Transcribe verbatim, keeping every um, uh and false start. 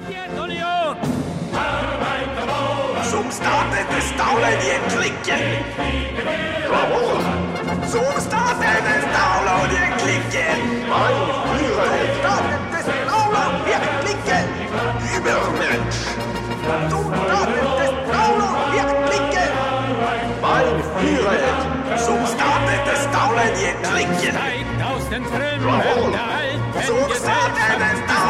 Som startet stavlen i en klikken. Som startet stavlen i en klikken. Som startet stavlen i en klikken. Übermensch. Som startet stavlen i en klikken. Mein Führer. Som startet stavlen i en klikken. Som startet stavlen